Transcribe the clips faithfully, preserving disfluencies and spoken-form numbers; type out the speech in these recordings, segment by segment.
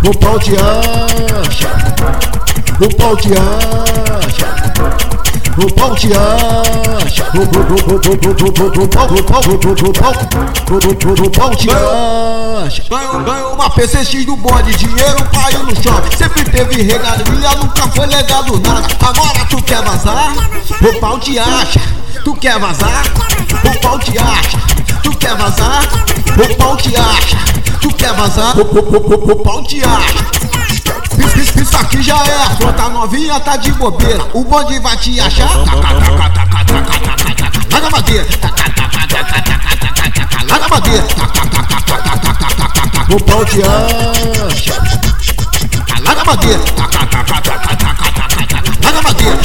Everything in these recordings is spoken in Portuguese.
o pau te acha, o pau te acha, o pau te acha, o pau, o pau, o pau te acha. Ganhou uma P C X do bonde, dinheiro caiu no chão. Sempre teve regalia, nunca foi legado nada. Agora tu quer vazar? O pau te acha. Tu quer vazar? O pau te acha. Tu quer vazar? O pau te acha. Tu quer vazar? O pau te acha. Isso aqui já é afronta, novinha tá de bobeira. O bonde vai te achar. Lá na madeira. Lá na madeira. O pau te acha. Lá na madeira. Lá na madeira.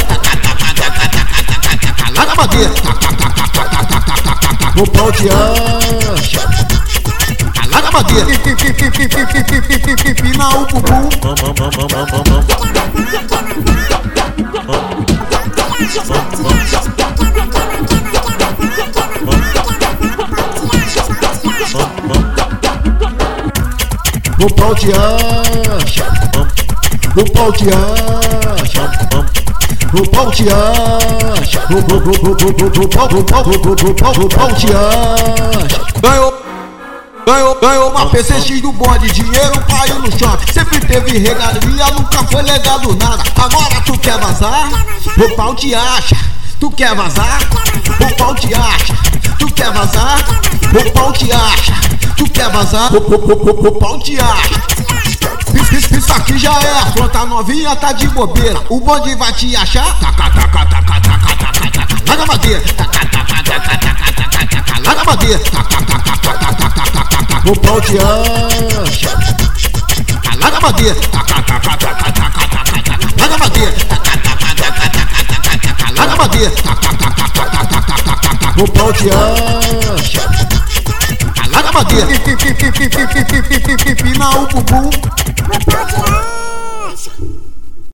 Lá na madeira. O pau te acha. Lá na madeira. Pina o bumbum. O pau te acha, o pau te acha, o pau te acha, o pau, o pau, o pau te acha. Ganhou, ganhou, ganhou uma P C X do bonde, dinheiro caiu no chão. Sempre teve regalia, nunca foi legado nada. Agora tu quer vazar? O pau te acha. Tu quer vazar? O pau te acha. Tu quer vazar? O pau te acha. Tu quer vazar? O pau te acha. Isso aqui já é afronta, novinha tá de bobeira. O bonde vai te achar. Lá na madeira. Lá na madeira. O pau te acha. Lá na madeira. Lá na madeira. Lá na madeira. O pau te acha. Lá na madeira. Pina o bumbum.